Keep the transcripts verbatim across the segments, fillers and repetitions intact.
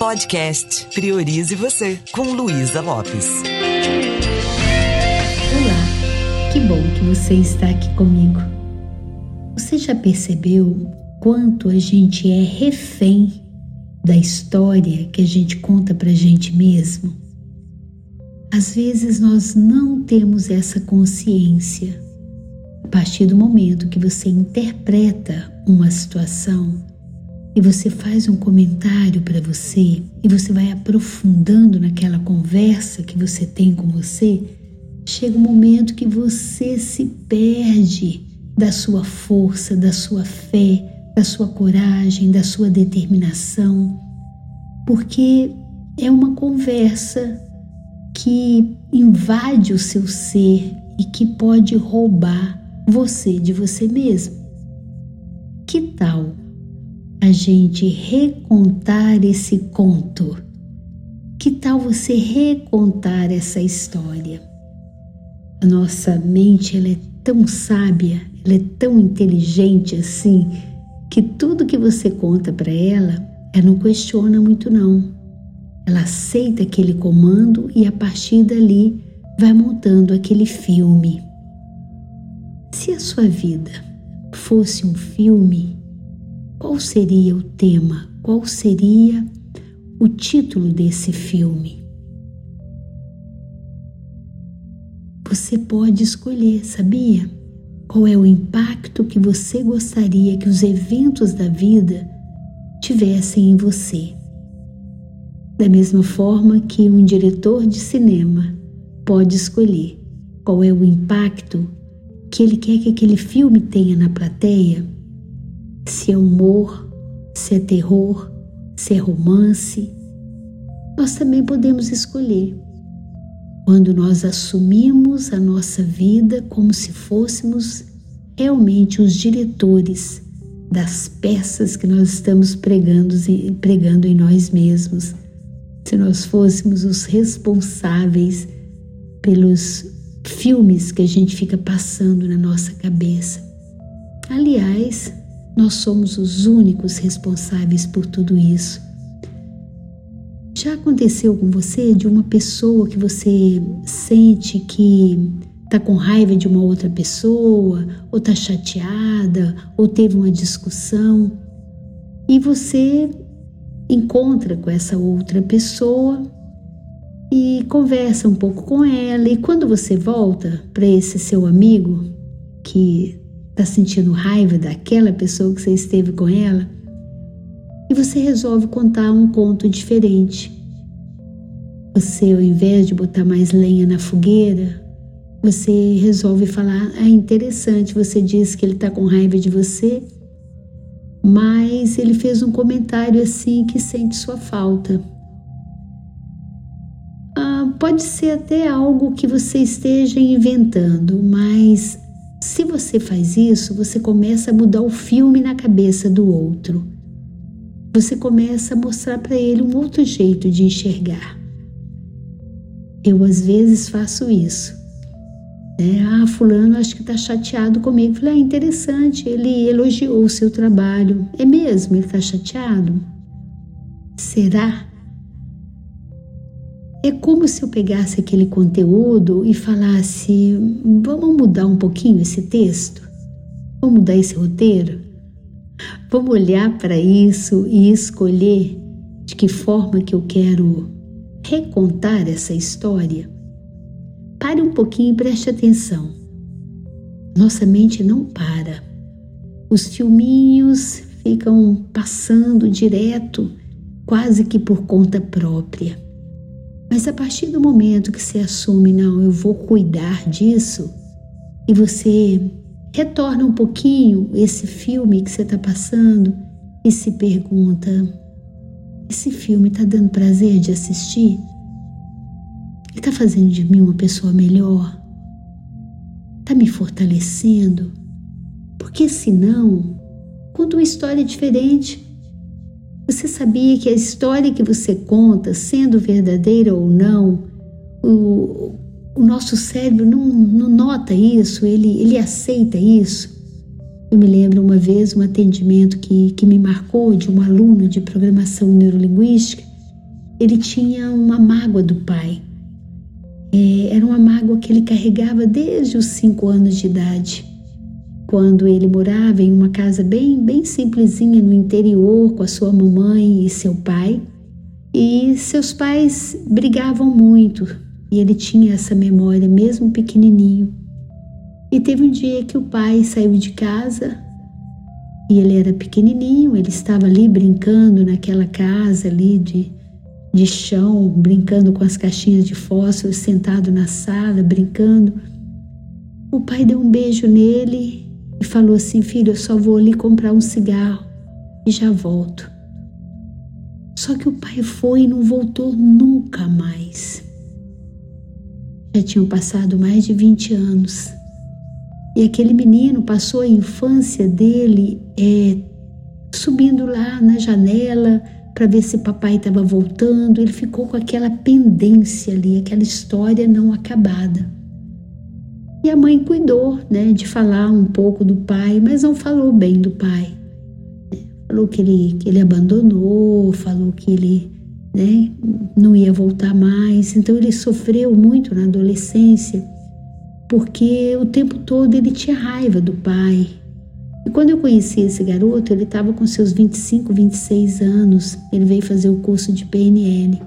Podcast Priorize Você, com Luísa Lopes. Olá, que bom que você está aqui comigo. Você já percebeu quanto a gente é refém da história que a gente conta pra gente mesmo? Às vezes nós não temos essa consciência. A partir do momento que você interpreta uma situação e você faz um comentário para você e você vai aprofundando naquela conversa que você tem com você, chega um momento que você se perde da sua força, da sua fé, da sua coragem, da sua determinação, porque é uma conversa que invade o seu ser e que pode roubar você de você mesmo. Que tal a gente recontar esse conto? Que tal você recontar essa história? A nossa mente, ela é tão sábia, ela é tão inteligente assim, que tudo que você conta para ela, ela não questiona muito não. Ela aceita aquele comando e a partir dali vai montando aquele filme. Se a sua vida fosse um filme, qual seria o tema? Qual seria o título desse filme? Você pode escolher, sabia? Qual é o impacto que você gostaria que os eventos da vida tivessem em você? Da mesma forma que um diretor de cinema pode escolher qual é o impacto que ele quer que aquele filme tenha na plateia, se é humor, se é terror, se é romance, nós também podemos escolher. Quando nós assumimos a nossa vida como se fôssemos realmente os diretores das peças que nós estamos pregando, pregando em nós mesmos, se nós fôssemos os responsáveis pelos filmes que a gente fica passando na nossa cabeça. Aliás, nós somos os únicos responsáveis por tudo isso. Já aconteceu com você de uma pessoa que você sente que está com raiva de uma outra pessoa, ou está chateada, ou teve uma discussão, e você encontra com essa outra pessoa e conversa um pouco com ela, e quando você volta para esse seu amigo que está sentindo raiva daquela pessoa que você esteve com ela, e você resolve contar um conto diferente. Você, ao invés de botar mais lenha na fogueira, você resolve falar: ah, interessante, você disse que ele está com raiva de você, mas ele fez um comentário assim que sente sua falta. Ah, pode ser até algo que você esteja inventando, mas se você faz isso, você começa a mudar o filme na cabeça do outro. Você começa a mostrar para ele um outro jeito de enxergar. Eu, às vezes, faço isso. É, ah, fulano acho que está chateado comigo. Falei, ah, interessante, ele elogiou o seu trabalho. É mesmo? Ele está chateado? Será? É como se eu pegasse aquele conteúdo e falasse: vamos mudar um pouquinho esse texto? Vamos mudar esse roteiro? Vamos olhar para isso e escolher de que forma que eu quero recontar essa história? Pare um pouquinho e preste atenção. Nossa mente não para. Os filminhos ficam passando direto, quase que por conta própria. Mas a partir do momento que você assume, não, eu vou cuidar disso, e você retorna um pouquinho esse filme que você está passando e se pergunta: esse filme está dando prazer de assistir? Ele está fazendo de mim uma pessoa melhor? Está me fortalecendo? Porque senão, conta uma história diferente. Você sabia que a história que você conta, sendo verdadeira ou não, o, o nosso cérebro não, não nota isso, ele, ele aceita isso? Eu me lembro uma vez um atendimento que, que me marcou de um aluno de programação neurolinguística, ele tinha uma mágoa do pai. É, era uma mágoa que ele carregava desde os cinco anos de idade, quando ele morava em uma casa bem, bem simplesinha no interior com a sua mamãe e seu pai. E seus pais brigavam muito e ele tinha essa memória mesmo pequenininho. E teve um dia que o pai saiu de casa e ele era pequenininho, ele estava ali brincando naquela casa ali de, de chão, brincando com as caixinhas de fósforo, sentado na sala, brincando. O pai deu um beijo nele e falou assim: filho, eu só vou ali comprar um cigarro e já volto. Só que o pai foi e não voltou nunca mais. Já tinham passado mais de vinte anos. E aquele menino passou a infância dele é, subindo lá na janela para ver se papai estava voltando. Ele ficou com aquela pendência ali, aquela história não acabada. E a mãe cuidou, né, de falar um pouco do pai, mas não falou bem do pai. Falou que ele, que ele abandonou, falou que ele, né, não ia voltar mais. Então ele sofreu muito na adolescência, porque o tempo todo ele tinha raiva do pai. E quando eu conheci esse garoto, ele estava com seus vinte e cinco, vinte e seis anos. Ele veio fazer o curso de P N L.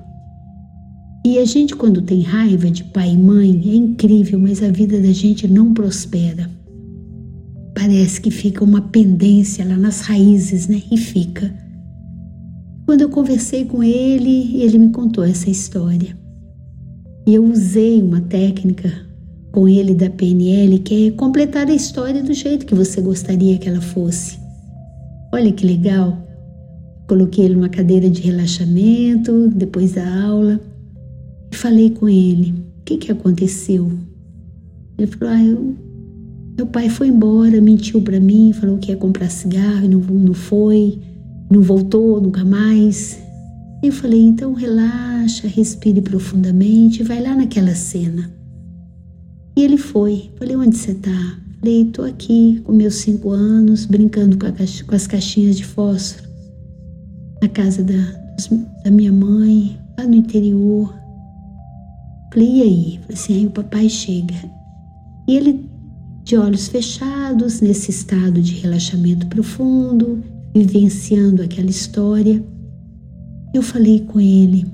E a gente, quando tem raiva de pai e mãe, é incrível, mas a vida da gente não prospera. Parece que fica uma pendência lá nas raízes, né? E fica. Quando eu conversei com ele, ele me contou essa história. E eu usei uma técnica com ele da P N L, que é completar a história do jeito que você gostaria que ela fosse. Olha que legal. Coloquei ele numa cadeira de relaxamento, depois da aula, e falei com ele: o que que aconteceu? Ele falou: ah, eu, meu pai foi embora, mentiu para mim, falou que ia comprar cigarro e não, não foi, não voltou nunca mais. Eu falei: então relaxa, respire profundamente e vai lá naquela cena. E ele foi. Falei: onde você tá? Falei: tô aqui com meus cinco anos, brincando com, a caixa, com as caixinhas de fósforo, na casa da, da minha mãe, lá no interior. Falei: e aí? Falei assim: aí o papai chega. E ele, de olhos fechados, nesse estado de relaxamento profundo, vivenciando aquela história, eu falei com ele: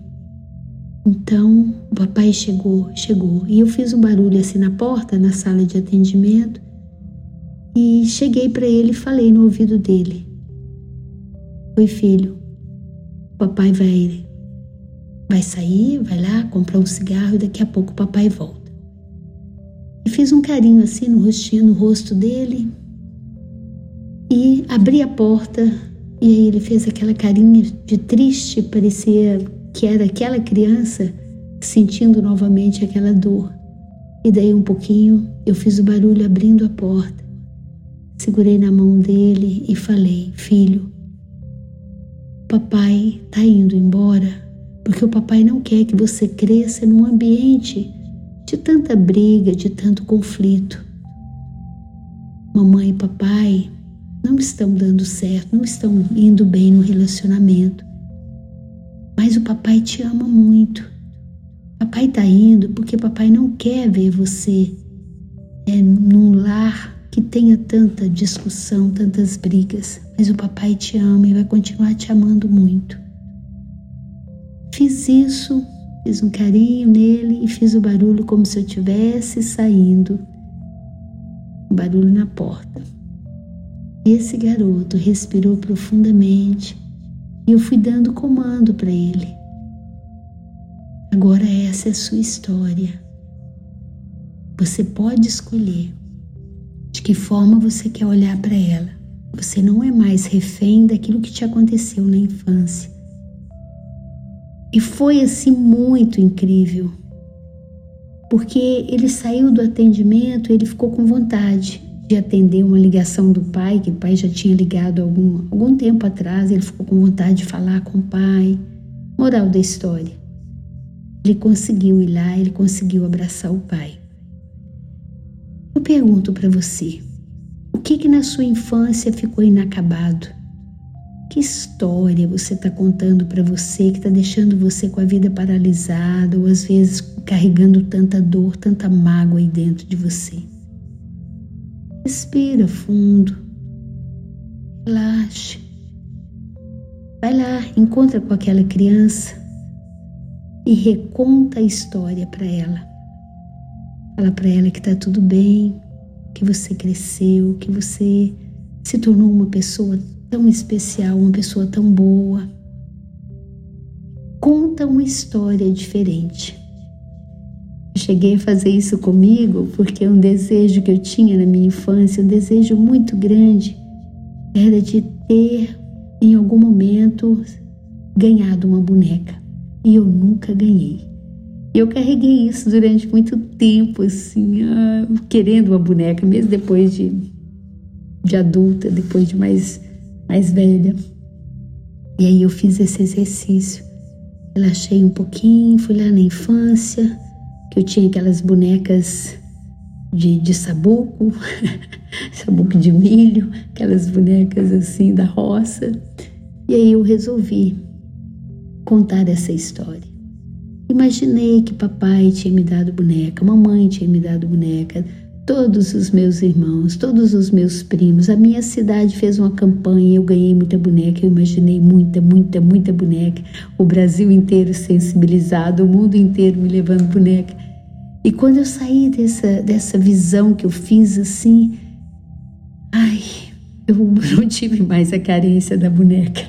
então, o papai chegou, chegou. E eu fiz um barulho assim na porta, na sala de atendimento, e cheguei para ele e falei no ouvido dele: oi, filho, o papai vai, vai sair, vai lá comprar um cigarro e daqui a pouco o papai volta. E fiz um carinho assim no rostinho, no rosto dele, e abri a porta, e aí ele fez aquela carinha de triste, parecia que era aquela criança sentindo novamente aquela dor. E daí um pouquinho eu fiz o barulho abrindo a porta, segurei na mão dele e falei: filho, papai tá indo embora porque o papai não quer que você cresça num ambiente de tanta briga, de tanto conflito. Mamãe e papai não estão dando certo, não estão indo bem no relacionamento. Mas o papai te ama muito. Papai tá indo porque papai não quer ver você é, num lar que tenha tanta discussão, tantas brigas. Mas o papai te ama e vai continuar te amando muito. Fiz isso, fiz um carinho nele e fiz o barulho como se eu estivesse saindo. Um barulho na porta. Esse garoto respirou profundamente e eu fui dando comando para ele. Agora essa é a sua história. Você pode escolher de que forma você quer olhar para ela. Você não é mais refém daquilo que te aconteceu na infância. E foi assim muito incrível, porque ele saiu do atendimento e ele ficou com vontade de atender uma ligação do pai, que o pai já tinha ligado algum, algum tempo atrás. Ele ficou com vontade de falar com o pai. Moral da história: ele conseguiu ir lá, ele conseguiu abraçar o pai. Eu pergunto para você, o que que na sua infância ficou inacabado? Que história você está contando para você que está deixando você com a vida paralisada ou às vezes carregando tanta dor, tanta mágoa aí dentro de você? Respira fundo, relaxe. Vai lá, encontra com aquela criança e reconta a história para ela. Fala para ela que está tudo bem, que você cresceu, que você se tornou uma pessoa tão especial, uma pessoa tão boa. Conta uma história diferente. Eu cheguei a fazer isso comigo porque um desejo que eu tinha na minha infância, um desejo muito grande, era de ter em algum momento ganhado uma boneca. E eu nunca ganhei. Eu carreguei isso durante muito tempo, assim, ah, querendo uma boneca, mesmo depois de, de adulta, depois de mais, mais velha. E aí eu fiz esse exercício. Relaxei um pouquinho, fui lá na infância, que eu tinha aquelas bonecas de, de sabuco, sabuco de milho, aquelas bonecas assim da roça. E aí eu resolvi contar essa história. Imaginei que papai tinha me dado boneca, mamãe tinha me dado boneca, todos os meus irmãos, todos os meus primos. A minha cidade fez uma campanha, eu ganhei muita boneca, eu imaginei muita, muita, muita boneca. O Brasil inteiro sensibilizado, o mundo inteiro me levando boneca. E quando eu saí dessa, dessa visão que eu fiz assim, ai, eu não tive mais a carência da boneca.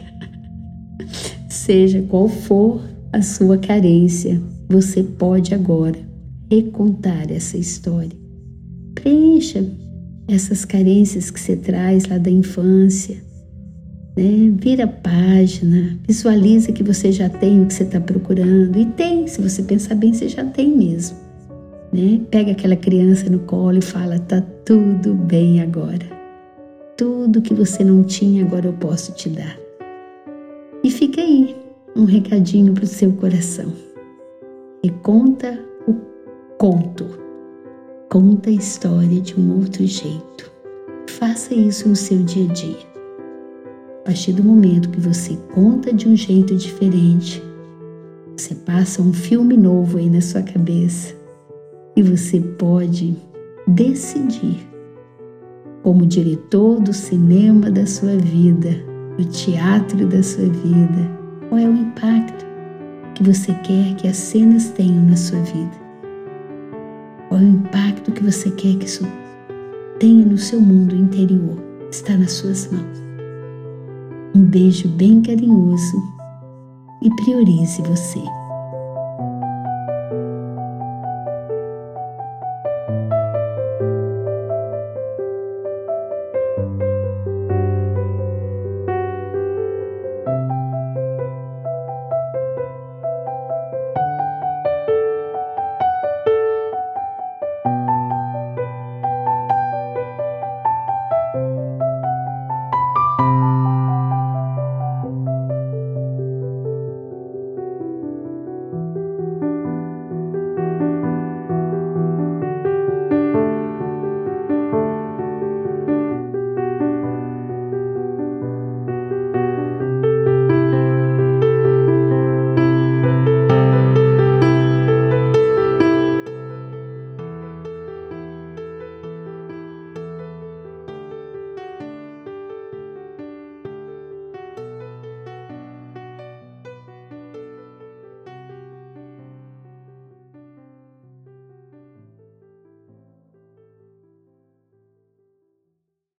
Seja qual for a sua carência, você pode agora recontar essa história. Preencha essas carências que você traz lá da infância, né? Vira a página, visualiza que você já tem o que você está procurando. E tem, se você pensar bem, você já tem mesmo, né? Pega aquela criança no colo e fala, tá tudo bem agora. Tudo que você não tinha, agora eu posso te dar. E fica aí um recadinho para o seu coração. Reconta o conto. Conta a história de um outro jeito. Faça isso no seu dia a dia. A partir do momento que você conta de um jeito diferente, você passa um filme novo aí na sua cabeça e você pode decidir, como diretor do cinema da sua vida, do teatro da sua vida, qual é o impacto que você quer que as cenas tenham na sua vida? Qual é o impacto que você quer que isso tenha no seu mundo interior? Está nas suas mãos. Um beijo bem carinhoso e priorize você.